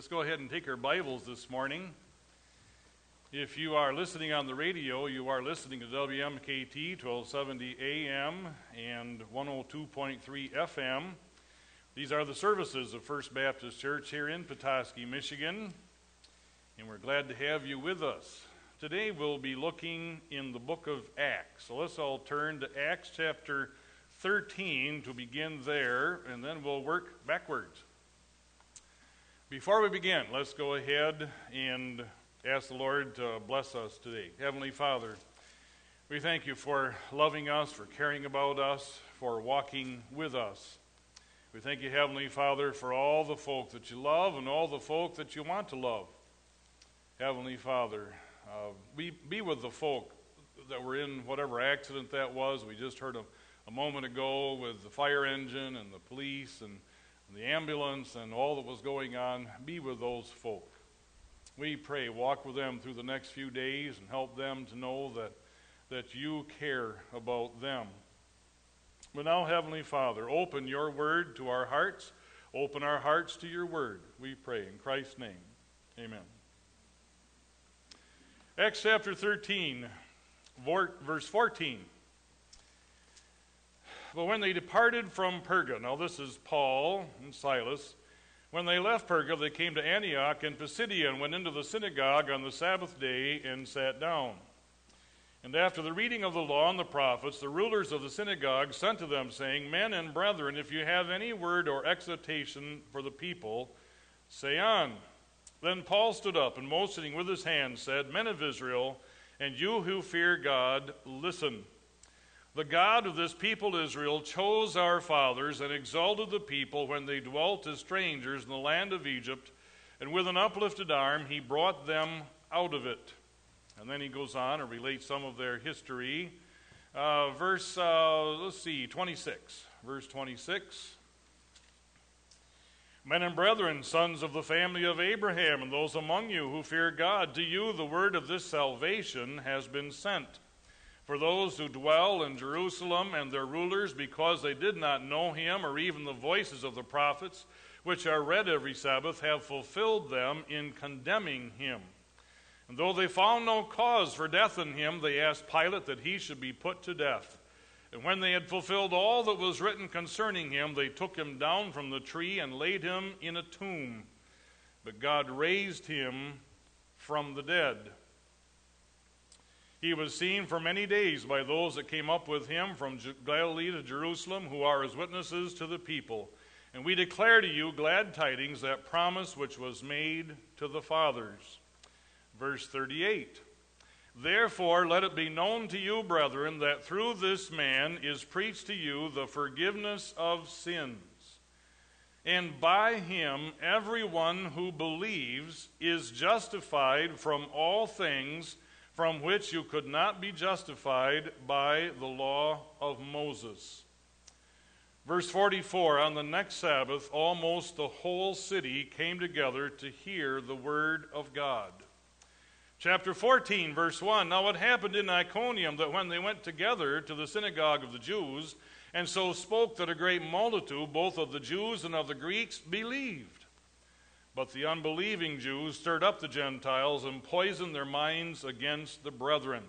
Let's go ahead and take our Bibles this morning. If you are listening on the radio, you are listening to WMKT 1270 AM and 102.3 FM. These are the services of First Baptist Church here in Petoskey, Michigan, and we're glad to have you with us. Today we'll be looking in the book of Acts. So let's all turn to Acts chapter 13 to begin there, and then we'll work backwards. Before we begin, let's go ahead and ask the Lord to bless us today. Heavenly Father, we thank you for loving us, for caring about us, for walking with us. We thank you, Heavenly Father, for all the folk that you love and all the folk that you want to love. Heavenly Father, be with the folk that were in whatever accident that was. We just heard a moment ago with the fire engine and the police and the ambulance and all that was going on. Be with those folk. We pray, walk with them through the next few days and help them to know that you care about them. But now, Heavenly Father, open your word to our hearts. Open our hearts to your word, we pray. In Christ's name, amen. Acts chapter 13, verse 14. But when they departed from Perga, now this is Paul and Silas, when they left Perga, they came to Antioch and Pisidia and went into the synagogue on the Sabbath day and sat down. And after the reading of the law and the prophets, the rulers of the synagogue sent to them, saying, Men and brethren, if you have any word or exhortation for the people, say on. Then Paul stood up and motioning with his hand said, Men of Israel, and you who fear God, listen. The God of this people Israel chose our fathers and exalted the people when they dwelt as strangers in the land of Egypt, and with an uplifted arm he brought them out of it. And then he goes on and relates some of their history. Verse 26. Verse 26. Men and brethren, sons of the family of Abraham, and those among you who fear God, to you the word of this salvation has been sent. For those who dwell in Jerusalem and their rulers, because they did not know him or even the voices of the prophets, which are read every Sabbath, have fulfilled them in condemning him. And though they found no cause for death in him, they asked Pilate that he should be put to death. And when they had fulfilled all that was written concerning him, they took him down from the tree and laid him in a tomb. But God raised him from the dead. He was seen for many days by those that came up with him from Galilee to Jerusalem, who are his witnesses to the people. And we declare to you glad tidings, that promise which was made to the fathers. Verse 38. Therefore let it be known to you, brethren, that through this man is preached to you the forgiveness of sins. And by him everyone who believes is justified from all things from which you could not be justified by the law of Moses. Verse 44, on the next Sabbath, almost the whole city came together to hear the word of God. Chapter 14, verse 1, Now it happened in Iconium that when they went together to the synagogue of the Jews, and so spoke, that a great multitude, both of the Jews and of the Greeks, believed. But the unbelieving Jews stirred up the Gentiles and poisoned their minds against the brethren.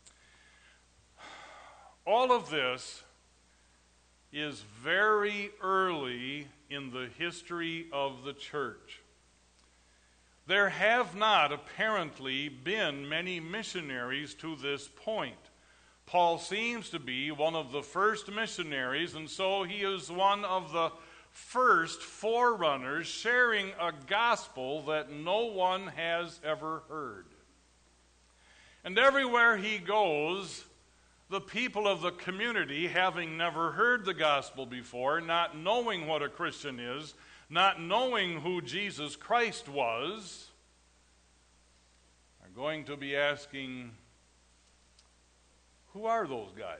All of this is very early in the history of the church. There have not apparently been many missionaries to this point. Paul seems to be one of the first missionaries, and so he is one of the first forerunners sharing a gospel that no one has ever heard. And everywhere he goes, the people of the community, having never heard the gospel before, not knowing what a Christian is, not knowing who Jesus Christ was, are going to be asking, who are those guys?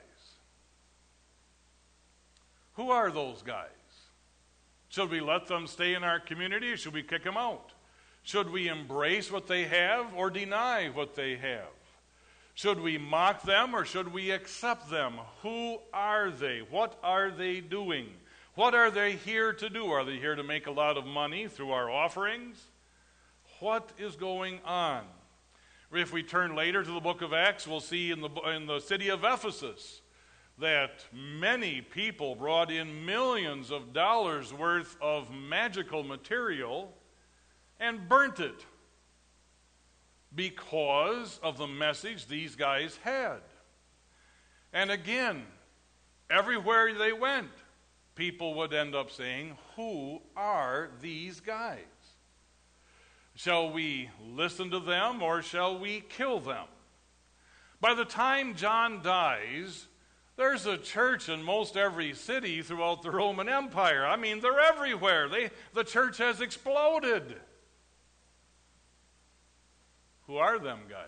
Who are those guys? Should we let them stay in our community, or should we kick them out? Should we embrace what they have or deny what they have? Should we mock them or should we accept them? Who are they? What are they doing? What are they here to do? Are they here to make a lot of money through our offerings? What is going on? If we turn later to the book of Acts, we'll see in the city of Ephesus that many people brought in millions of dollars worth of magical material and burnt it because of the message these guys had. And again, everywhere they went, people would end up saying, "Who are these guys? Shall we listen to them or shall we kill them?" By the time John dies, there's a church in most every city throughout the Roman Empire. I mean, they're everywhere. The church has exploded. Who are them guys?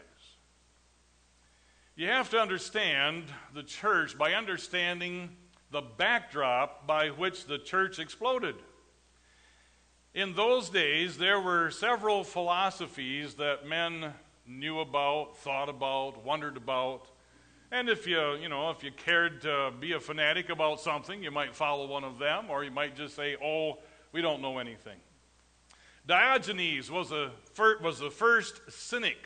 You have to understand the church by understanding the backdrop by which the church exploded. In those days, there were several philosophies that men knew about, thought about, wondered about. And if you cared to be a fanatic about something, you might follow one of them, or you might just say, "Oh, we don't know anything." Diogenes was the first cynic.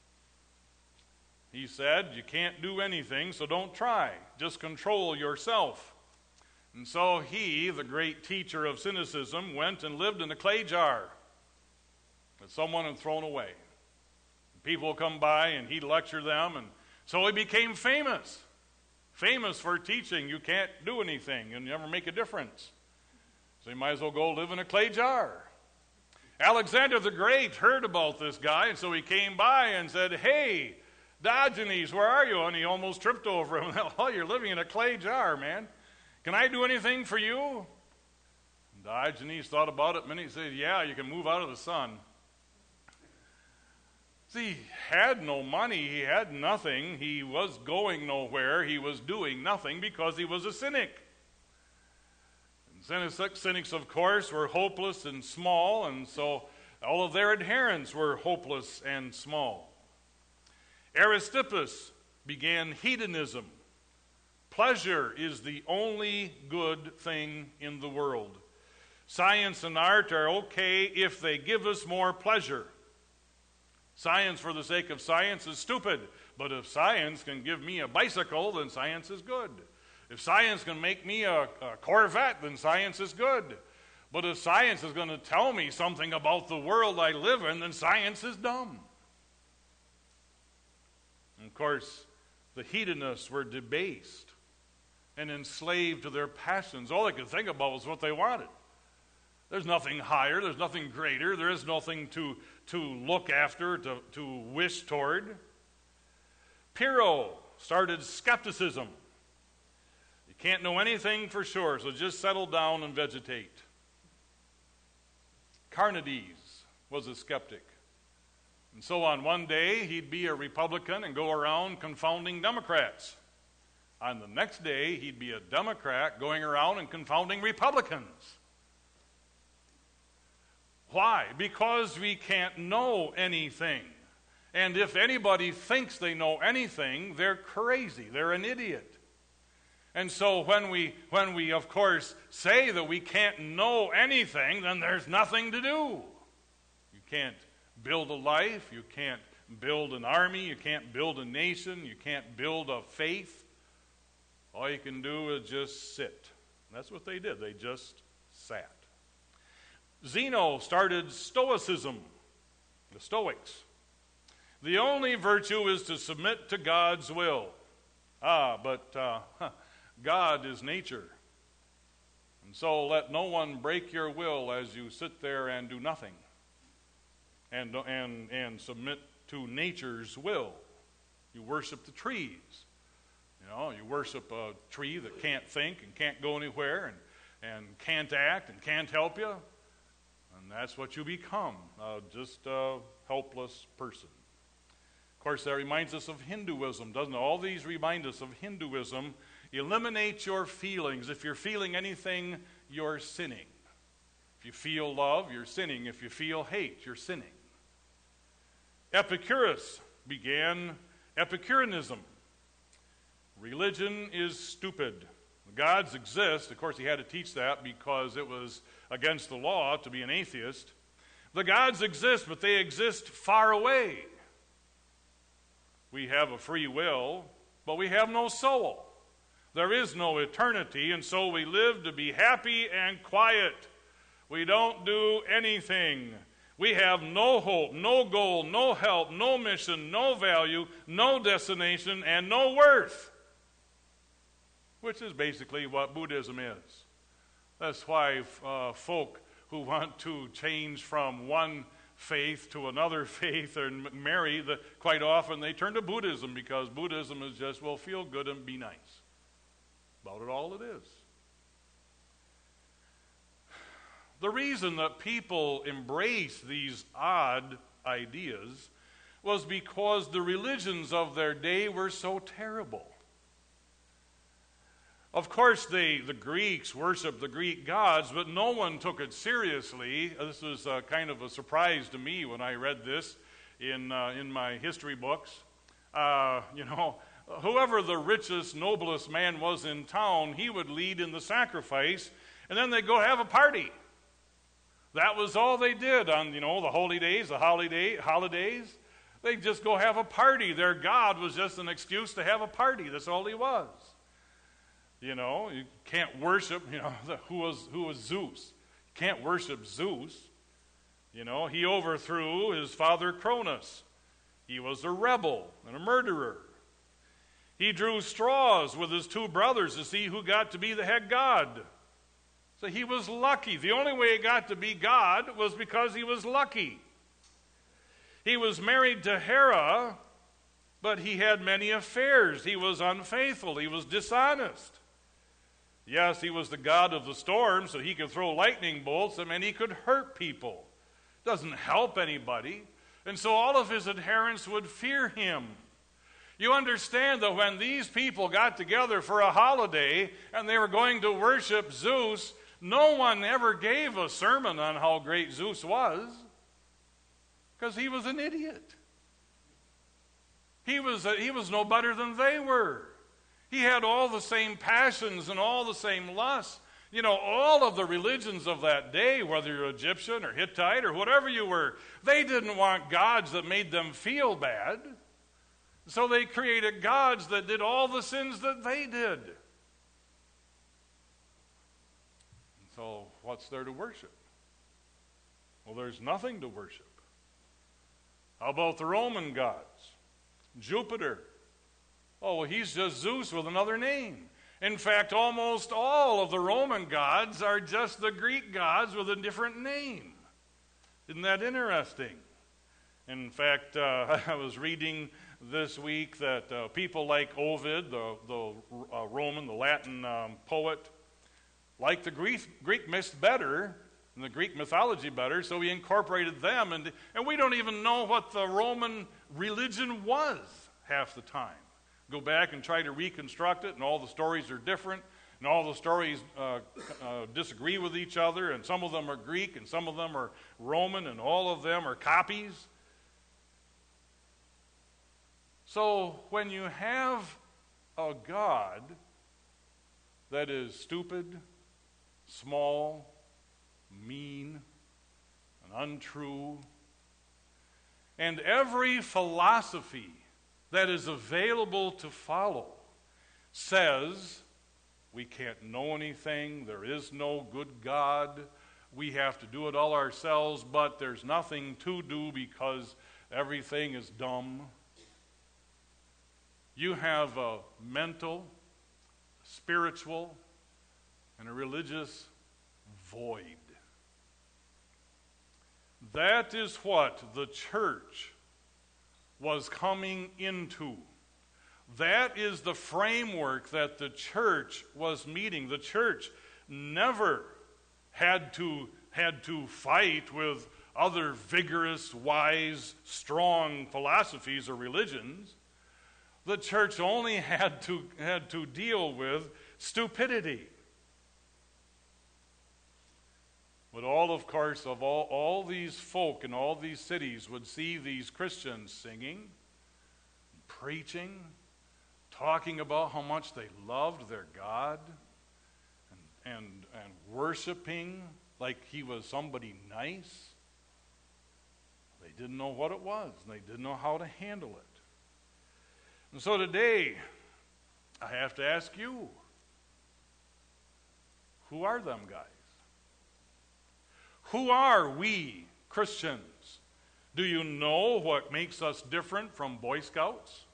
He said, "You can't do anything, so don't try. Just control yourself." And so he, the great teacher of cynicism, went and lived in a clay jar that someone had thrown away. People would come by and he'd lecture them, and so he became famous. Famous for teaching you can't do anything and never make a difference. So you might as well go live in a clay jar. Alexander the Great heard about this guy, and so he came by and said, "Hey, Diogenes, where are you?" And he almost tripped over him. "Oh, you're living in a clay jar, man. Can I do anything for you?" And Diogenes thought about it a minute. He said, "Yeah, you can move out of the sun." See, he had no money. He had nothing. He was going nowhere. He was doing nothing because he was a cynic. And cynics, of course, were hopeless and small, and so all of their adherents were hopeless and small. Aristippus began hedonism. Pleasure is the only good thing in the world. Science and art are okay if they give us more pleasure. Science for the sake of science is stupid, but if science can give me a bicycle, then science is good. If science can make me a Corvette, then science is good. But if science is going to tell me something about the world I live in, then science is dumb. And of course, the hedonists were debased and enslaved to their passions. All they could think about was what they wanted. There's nothing higher, there's nothing greater, there is nothing to look after, to wish toward. Pyrrho started skepticism. You can't know anything for sure, so just settle down and vegetate. Carneades was a skeptic. And so on one day, he'd be a Republican and go around confounding Democrats. On the next day, he'd be a Democrat going around and confounding Republicans. Why? Because we can't know anything. And if anybody thinks they know anything, they're crazy. They're an idiot. And so when we of course say that we can't know anything, then there's nothing to do. You can't build a life, you can't build an army, you can't build a nation, you can't build a faith. All you can do is just sit. And that's what they did. They just sat. Zeno started Stoicism, the Stoics. The only virtue is to submit to God's will. But God is nature. And so let no one break your will as you sit there and do nothing. And submit to nature's will. You worship the trees. You worship a tree that can't think and can't go anywhere and can't act and can't help you. And that's what you become, just a helpless person. Of course, that reminds us of Hinduism, doesn't it? All these remind us of Hinduism. Eliminate your feelings. If you're feeling anything, you're sinning. If you feel love, you're sinning. If you feel hate, you're sinning. Epicurus began Epicureanism. Religion is stupid. Gods exist. Of course, he had to teach that because it was against the law to be an atheist. The gods exist, but they exist far away. We have a free will, but we have no soul. There is no eternity, and so we live to be happy and quiet. We don't do anything. We have no hope, no goal, no help, no mission, no value, no destination, and no worth. Which is basically what Buddhism is. That's why folk who want to change from one faith to another faith or marry, quite often they turn to Buddhism, because Buddhism is just, well, feel good and be nice. About it all it is. The reason that people embrace these odd ideas was because the religions of their day were so terrible. Of course, the Greeks worshiped the Greek gods, but no one took it seriously. This was kind of a surprise to me when I read this in my history books. Whoever the richest, noblest man was in town, he would lead in the sacrifice, and then they'd go have a party. That was all they did on, the holy days, the holidays. They'd just go have a party. Their God was just an excuse to have a party. That's all he was. You can't worship, who was Zeus? You can't worship Zeus. He overthrew his father Cronus. He was a rebel and a murderer. He drew straws with his two brothers to see who got to be the head god. So he was lucky. The only way he got to be God was because he was lucky. He was married to Hera, but he had many affairs. He was unfaithful. He was dishonest. Yes, he was the god of the storm, so he could throw lightning bolts, and he could hurt people. Doesn't help anybody. And so all of his adherents would fear him. You understand that when these people got together for a holiday and they were going to worship Zeus, no one ever gave a sermon on how great Zeus was, because he was an idiot. He was no better than they were. He had all the same passions and all the same lusts. All of the religions of that day, whether you're Egyptian or Hittite or whatever you were, they didn't want gods that made them feel bad. So they created gods that did all the sins that they did. So what's there to worship? Well, there's nothing to worship. How about the Roman gods? Jupiter. Oh, well, he's just Zeus with another name. In fact, almost all of the Roman gods are just the Greek gods with a different name. Isn't that interesting? In fact, I was reading this week that people like Ovid, the Roman, the Latin poet, liked the Greek myths better, and the Greek mythology better, so he incorporated them. And we don't even know what the Roman religion was half the time. Go back and try to reconstruct it, and all the stories are different, and all the stories disagree with each other, and some of them are Greek, and some of them are Roman, and all of them are copies. So when you have a God that is stupid, small, mean, and untrue, and every philosophy that is available to follow says we can't know anything, there is no good God, we have to do it all ourselves, but there's nothing to do because everything is dumb. You have a mental, spiritual, and a religious void. That is what the church was coming into. That is the framework that the church was meeting. The church never had to fight with other vigorous, wise, strong philosophies or religions. The church only had to deal with stupidity. But all these folk in all these cities would see these Christians singing, preaching, talking about how much they loved their God, and worshiping like he was somebody nice. They didn't know what it was, and they didn't know how to handle it. And so today, I have to ask you, who are them guys? Who are we Christians? Do you know what makes us different from Boy Scouts?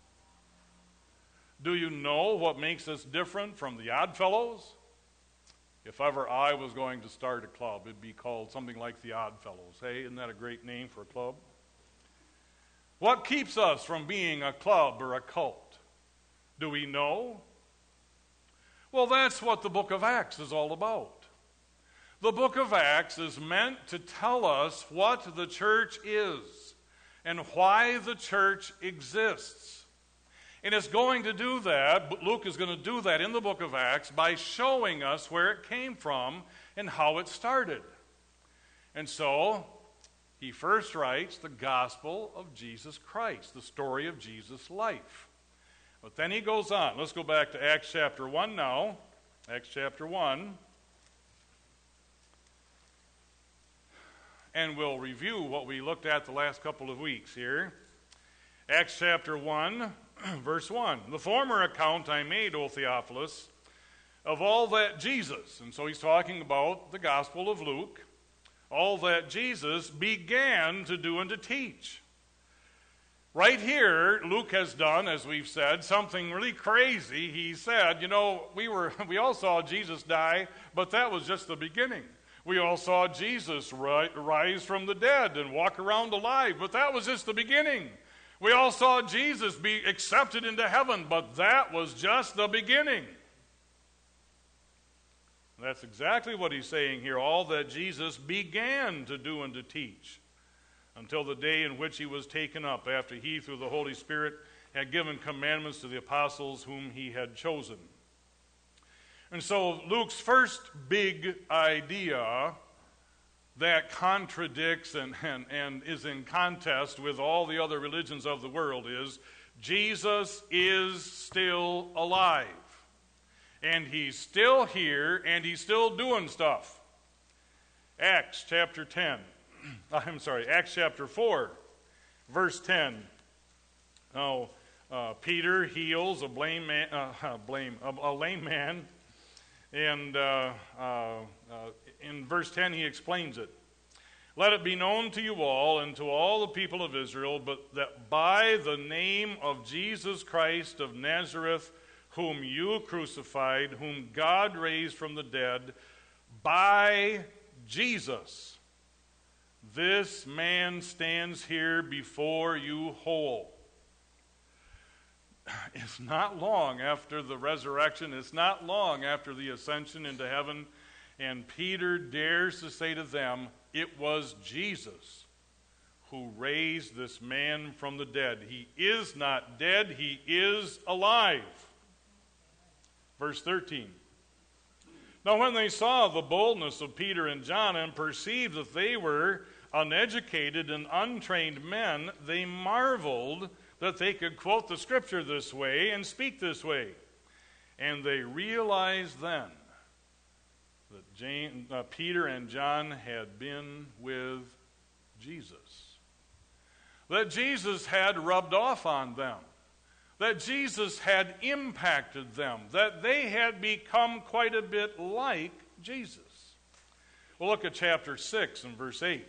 Do you know what makes us different from the Oddfellows? If ever I was going to start a club, it'd be called something like the Oddfellows. Hey, isn't that a great name for a club? What keeps us from being a club or a cult? Do we know? Well, that's what the book of Acts is all about. The book of Acts is meant to tell us what the church is and why the church exists. And it's going to do that, Luke is going to do that in the book of Acts by showing us where it came from and how it started. And so, he first writes the gospel of Jesus Christ, the story of Jesus' life. But then he goes on. Let's go back to Acts chapter 1 now. Acts chapter 1. And we'll review what we looked at the last couple of weeks here. Acts chapter 1, verse 1. The former account I made, O Theophilus, of all that Jesus, and so he's talking about the Gospel of Luke, all that Jesus began to do and to teach. Right here, Luke has done, as we've said, something really crazy. He said, we all saw Jesus die, but that was just the beginning. We all saw Jesus rise from the dead and walk around alive, but that was just the beginning. We all saw Jesus be accepted into heaven, but that was just the beginning. That's exactly what he's saying here, all that Jesus began to do and to teach until the day in which he was taken up, after he, through the Holy Spirit, had given commandments to the apostles whom he had chosen. And so Luke's first big idea that contradicts and is in contest with all the other religions of the world is Jesus is still alive. And he's still here, and he's still doing stuff. Acts chapter 4, verse 10. Now, Peter heals a lame man. And in verse 10, he explains it. Let it be known to you all and to all the people of Israel, but that by the name of Jesus Christ of Nazareth, whom you crucified, whom God raised from the dead, by Jesus, this man stands here before you whole. It's not long after the resurrection, it's not long after the ascension into heaven, and Peter dares to say to them, it was Jesus who raised this man from the dead. He is not dead, he is alive. Verse 13. Now when they saw the boldness of Peter and John and perceived that they were uneducated and untrained men, they marveled that they could quote the scripture this way and speak this way. And they realized then that Peter and John had been with Jesus. That Jesus had rubbed off on them. That Jesus had impacted them. That they had become quite a bit like Jesus. We'll look at chapter 6 and verse 8.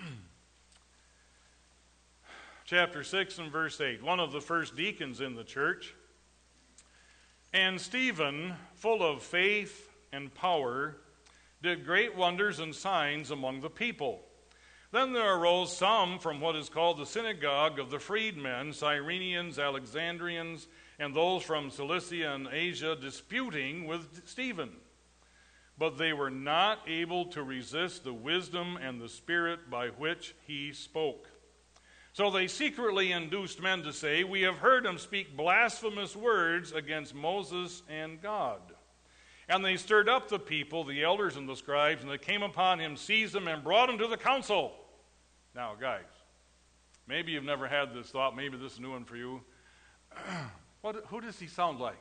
Chapter 6 and verse 8, one of the first deacons in the church. And Stephen, full of faith and power, did great wonders and signs among the people. Then there arose some from what is called the synagogue of the freedmen, Cyrenians, Alexandrians, and those from Cilicia and Asia, disputing with Stephen. But they were not able to resist the wisdom and the spirit by which he spoke. So they secretly induced men to say, we have heard him speak blasphemous words against Moses and God. And they stirred up the people, the elders and the scribes, and they came upon him, seized him, and brought him to the council. Now, guys, maybe you've never had this thought. Maybe this is a new one for you. Who does he sound like?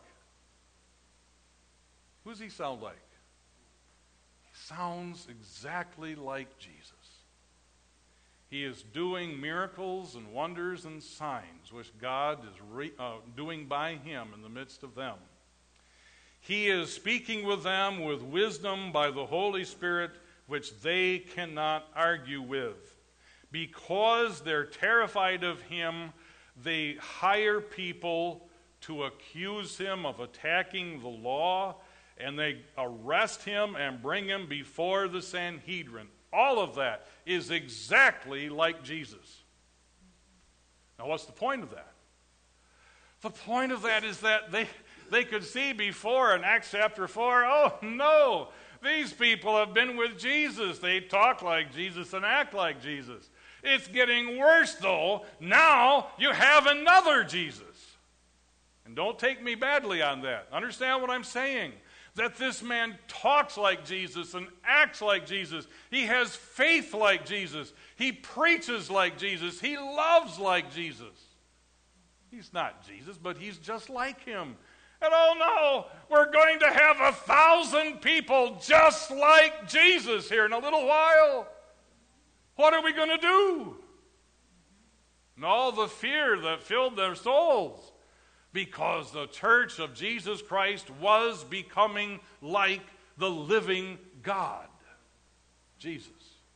Who does he sound like? He sounds exactly like Jesus. He is doing miracles and wonders and signs, which God is doing by him in the midst of them. He is speaking with them with wisdom by the Holy Spirit, which they cannot argue with. Because they're terrified of him, they hire people to accuse him of attacking the law, and they arrest him and bring him before the Sanhedrin. All of that is exactly like Jesus. Now, what's the point of that? The point of that is that they could see before in Acts chapter 4, oh no, these people have been with Jesus. They talk like Jesus and act like Jesus. It's getting worse, though. Now you have another Jesus. And don't take me badly on that. Understand what I'm saying? That this man talks like Jesus and acts like Jesus. He has faith like Jesus. He preaches like Jesus. He loves like Jesus. He's not Jesus, but he's just like him. And oh no, we're going to have 1,000 people just like Jesus here in a little while. What are we going to do? And all the fear that filled their souls, because the church of Jesus Christ was becoming like the living God, Jesus.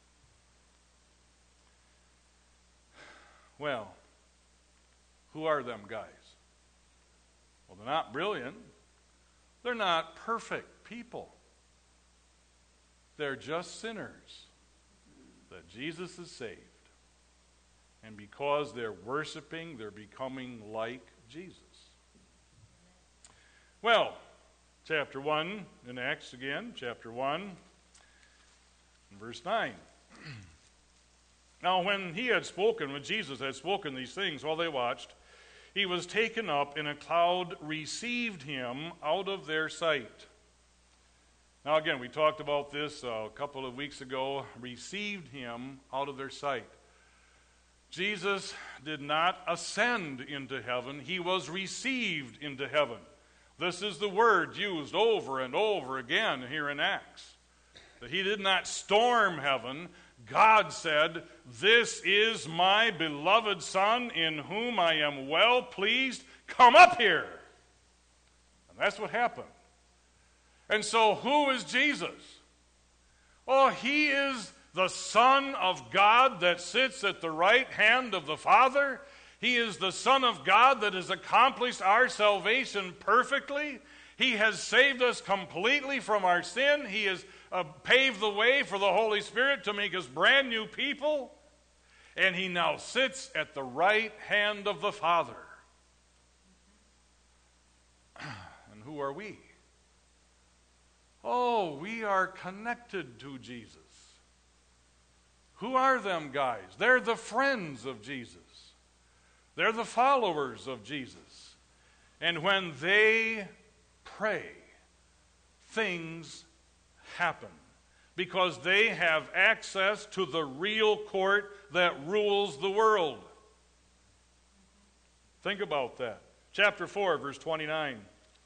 Well, who are them guys? Well, they're not brilliant. They're not perfect people. They're just sinners that Jesus has saved. And because they're worshiping, they're becoming like Jesus. Well, chapter 1 in Acts again, chapter 1, verse 9. Now, when Jesus had spoken these things while they watched, he was taken up, and a cloud received him out of their sight. Now, again, we talked about this a couple of weeks ago. Received him out of their sight. Jesus did not ascend into heaven. He was received into heaven. This is the word used over and over again here in Acts. That he did not storm heaven. God said, "This is my beloved Son, in whom I am well pleased. Come up here." And that's what happened. And so who is Jesus? Oh, he is the Son of God that sits at the right hand of the Father. He is the Son of God that has accomplished our salvation perfectly. He has saved us completely from our sin. He has paved the way for the Holy Spirit to make us brand new people. And he now sits at the right hand of the Father. And who are we? Oh, we are connected to Jesus. Who are them guys? They're the friends of Jesus. They're the followers of Jesus. And when they pray, things happen. Because they have access to the real court that rules the world. Think about that. Chapter 4, verse 29.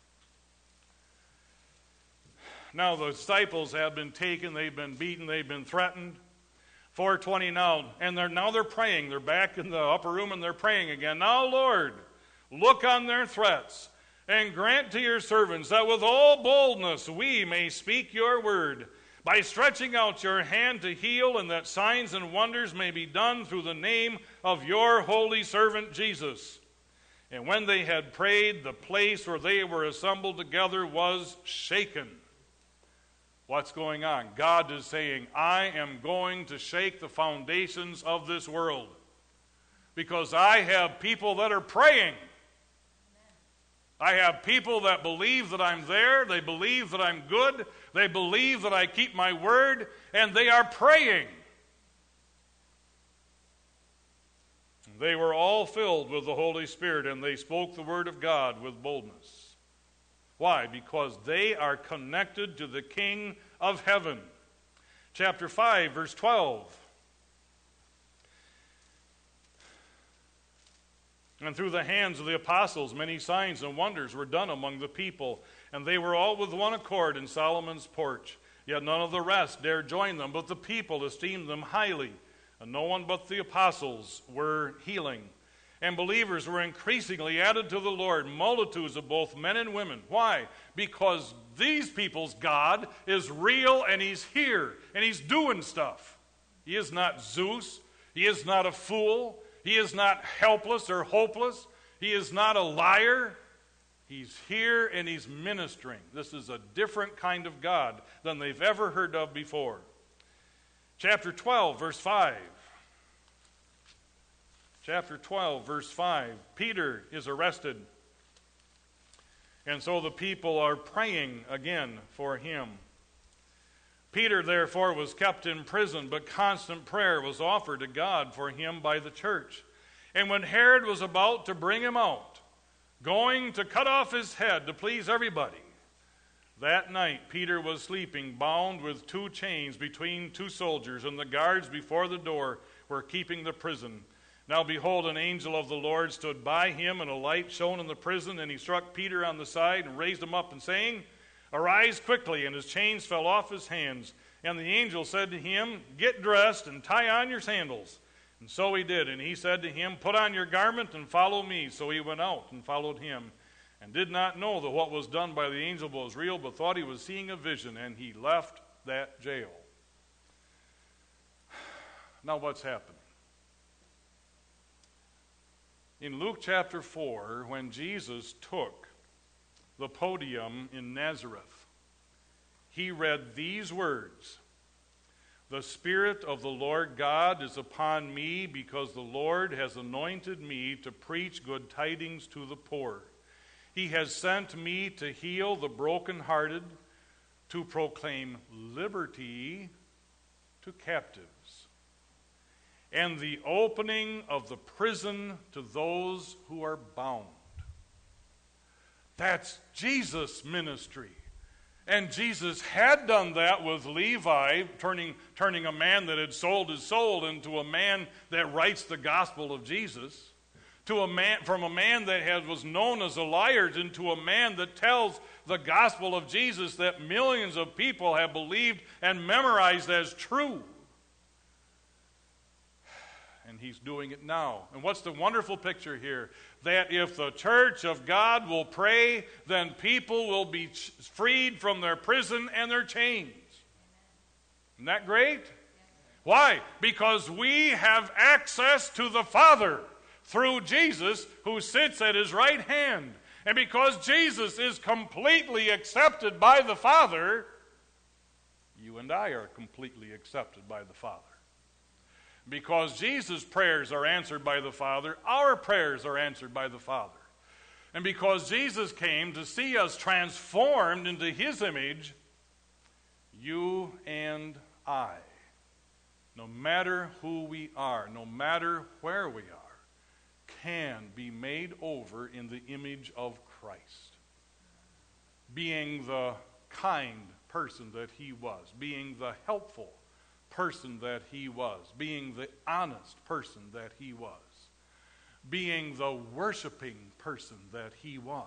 Now the disciples have been taken, they've been beaten, they've been threatened. 4:20 now, and they're praying. They're back in the upper room and they're praying again. Now, Lord, look on their threats and grant to your servants that with all boldness we may speak your word, by stretching out your hand to heal, and that signs and wonders may be done through the name of your holy servant Jesus. And when they had prayed, the place where they were assembled together was shaken. What's going on? God is saying, I am going to shake the foundations of this world. Because I have people that are praying. I have people that believe that I'm there. They believe that I'm good. They believe that I keep my word. And they are praying. They were all filled with the Holy Spirit, and they spoke the word of God with boldness. Why? Because they are connected to the King of heaven. Chapter 5, verse 12. And through the hands of the apostles, many signs and wonders were done among the people. And they were all with one accord in Solomon's porch. Yet none of the rest dared join them, but the people esteemed them highly. and no one but the apostles were healing. And believers were increasingly added to the Lord, multitudes of both men and women. Why? Because these people's God is real, and He's here, and He's doing stuff. He is not Zeus. He is not a fool. He is not helpless or hopeless. He is not a liar. He's here, and He's ministering. This is a different kind of God than they've ever heard of before. Chapter 12, verse 5. Chapter 12, verse 5. Peter is arrested. And so the people are praying again for him. Peter, therefore, was kept in prison, but constant prayer was offered to God for him by the church. And when Herod was about to bring him out, going to cut off his head to please everybody, that night Peter was sleeping, bound with 2 chains between 2 soldiers, and the guards before the door were keeping the prison. Now behold, an angel of the Lord stood by him, and a light shone in the prison, and he struck Peter on the side and raised him up, and saying, Arise quickly, and his chains fell off his hands. And the angel said to him, Get dressed and tie on your sandals. And so he did, and he said to him, Put on your garment and follow me. So he went out and followed him, and did not know that what was done by the angel was real, but thought he was seeing a vision, and he left that jail. Now what's happening? In Luke chapter 4, when Jesus took the podium in Nazareth, he read these words, The Spirit of the Lord God is upon me, because the Lord has anointed me to preach good tidings to the poor. He has sent me to heal the brokenhearted, to proclaim liberty to captives, and the opening of the prison to those who are bound. That's Jesus' ministry. And Jesus had done that with Levi, turning a man that had sold his soul into a man that writes the gospel of Jesus, from a man that was known as a liar into a man that tells the gospel of Jesus that millions of people have believed and memorized as true. And he's doing it now. And what's the wonderful picture here? That if the church of God will pray, then people will be freed from their prison and their chains. Isn't that great? Why? Because we have access to the Father through Jesus, who sits at his right hand. And because Jesus is completely accepted by the Father, you and I are completely accepted by the Father. Because Jesus' prayers are answered by the Father, our prayers are answered by the Father. And because Jesus came to see us transformed into his image, you and I, no matter who we are, no matter where we are, can be made over in the image of Christ. Being the kind person that he was, being the helpful person that he was, being the honest person that he was, being the worshiping person that he was.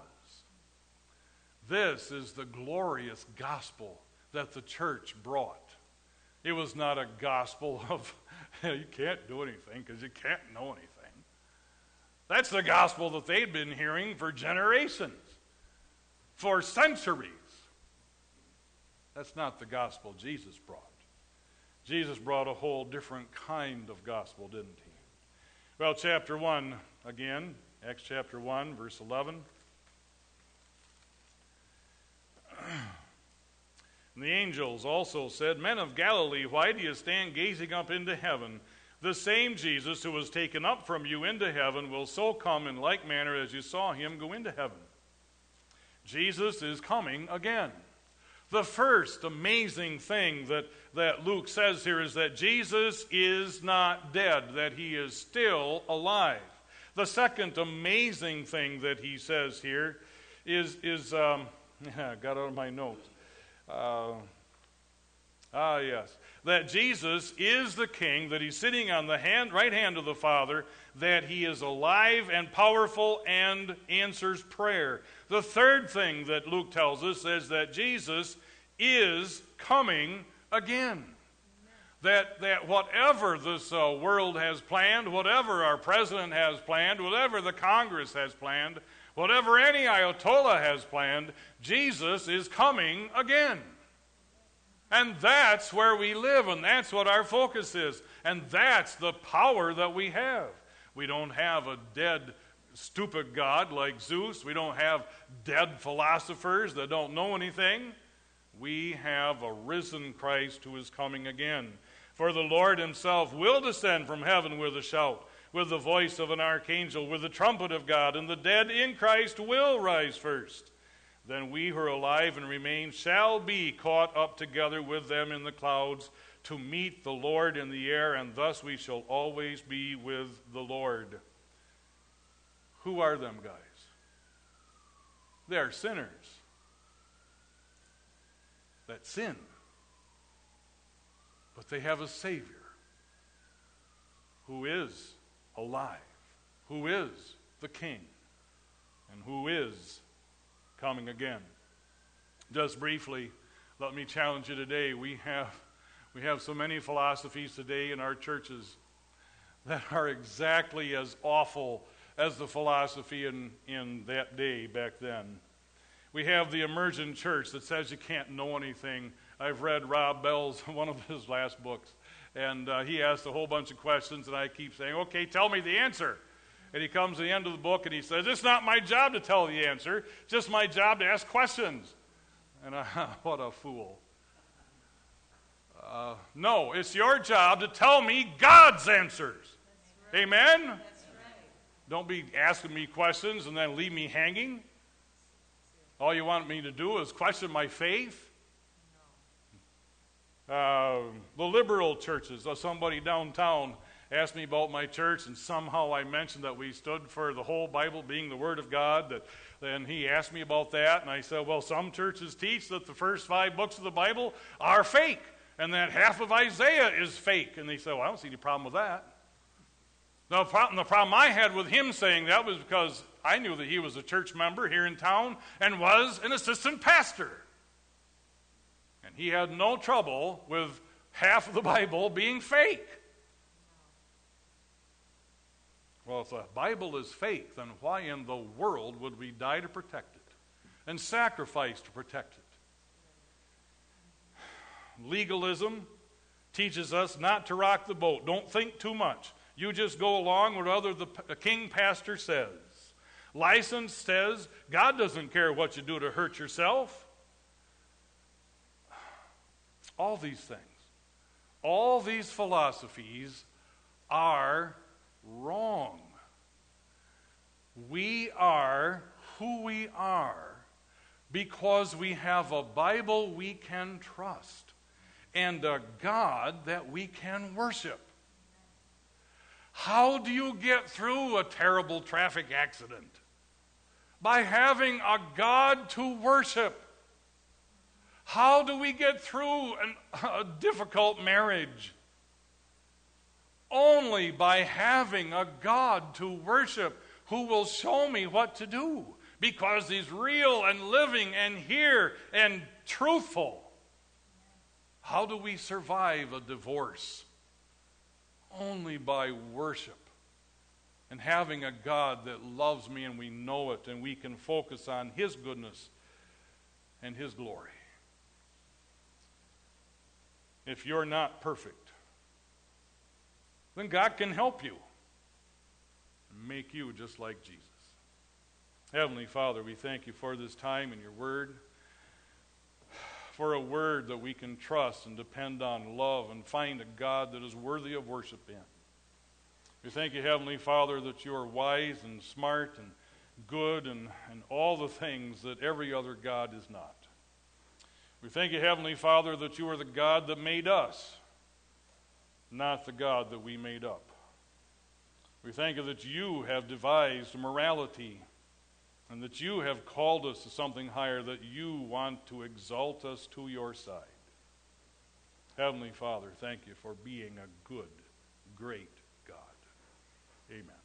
This is the glorious gospel that the church brought. It was not a gospel of, you can't do anything because you can't know anything. That's the gospel that they'd been hearing for generations, for centuries. That's not the gospel Jesus brought. Jesus brought a whole different kind of gospel, didn't he? Well, chapter 1 again, Acts chapter 1, verse 11. And the angels also said, Men of Galilee, why do you stand gazing up into heaven? The same Jesus who was taken up from you into heaven will so come in like manner as you saw him go into heaven. Jesus is coming again. The first amazing thing that Luke says here is that Jesus is not dead, that he is still alive. The second amazing thing that he says here is I got out of my notes. Yes. That Jesus is the King, that he's sitting on the right hand of the Father, that he is alive and powerful and answers prayer. The third thing that Luke tells us is that Jesus is coming again. that whatever this world has planned, whatever our president has planned, whatever the Congress has planned, whatever any Ayatollah has planned, Jesus is coming again. And that's where we live, and that's what our focus is. And that's the power that we have. We don't have a dead, stupid God like Zeus. We don't have dead philosophers that don't know anything. We have a risen Christ who is coming again. For the Lord himself will descend from heaven with a shout, with the voice of an archangel, with the trumpet of God, and the dead in Christ will rise first. Then we who are alive and remain shall be caught up together with them in the clouds to meet the Lord in the air, and thus we shall always be with the Lord. Who are them guys? They are sinners that sin. But they have a Savior who is alive, who is the King, and who is coming again. Just briefly, let me challenge you today. We have so many philosophies today in our churches that are exactly as awful as the philosophy in that day back then. We have the emergent church that says you can't know anything. I've read Rob Bell's, one of his last books, and he asked a whole bunch of questions, and I keep saying, okay, tell me the answer. And he comes to the end of the book, and he says, it's not my job to tell the answer, it's just my job to ask questions. And what a fool. No, it's your job to tell me God's answers. Right. Amen? That's right. Don't be asking me questions and then leave me hanging. All you want me to do is question my faith. The liberal churches, somebody downtown asked me about my church, and somehow I mentioned that we stood for the whole Bible being the Word of God. Then he asked me about that, and I said, well, some churches teach that the first 5 books of the Bible are fake, and that half of Isaiah is fake. And they said, well, I don't see any problem with that. The problem I had with him saying that was because I knew that he was a church member here in town and was an assistant pastor. And he had no trouble with half of the Bible being fake. Well, if the Bible is fake, then why in the world would we die to protect it and sacrifice to protect it? Legalism teaches us not to rock the boat. Don't think too much. You just go along with whatever the king pastor says. License says God doesn't care what you do to hurt yourself. All these things, all these philosophies are wrong. We are who we are because we have a Bible we can trust and a God that we can worship. How do you get through a terrible traffic accident? By having a God to worship. How do we get through a difficult marriage? Only by having a God to worship who will show me what to do, because he's real and living and here and truthful. How do we survive a divorce? Only by worship and having a God that loves me, and we know it, and we can focus on his goodness and his glory. If you're not perfect, then God can help you and make you just like Jesus. Heavenly Father, we thank you for this time in your word, for a word that we can trust and depend on, love, and find a God that is worthy of worship in. We thank you, Heavenly Father, that you are wise and smart and good and all the things that every other God is not. We thank you, Heavenly Father, that you are the God that made us, not the God that we made up. We thank you that you have devised morality and that you have called us to something higher, that you want to exalt us to your side. Heavenly Father, thank you for being a good, great God. Amen.